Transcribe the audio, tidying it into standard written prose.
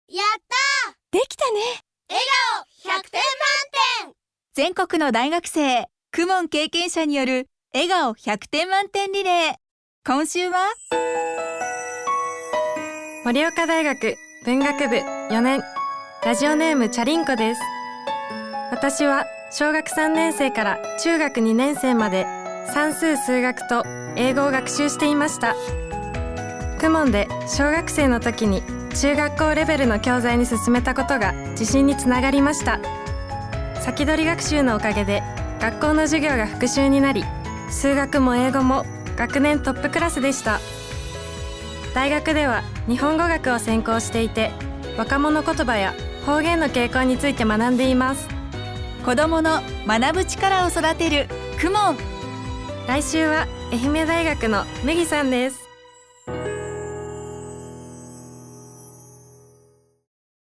やったー、 できたね。 笑顔100点満点。 全国の大学生公文経験者による笑顔100点満点リレー。今週は盛岡大学文学部4年、ラジオネームチャリンコです。私は小学3年生から中学2年生まで算数数学と英語を学習していました。公文で小学生の時に中学校レベルの教材に進めたことが自信につながりました。先取り学習のおかげで学校の授業が復習になり、数学も英語も学年トップクラスでした。大学では日本語学を専攻していて、若者言葉や方言の傾向について学んでいます。 子どもの学ぶ力を育てる公文。 来週は愛媛大学の麦さんです。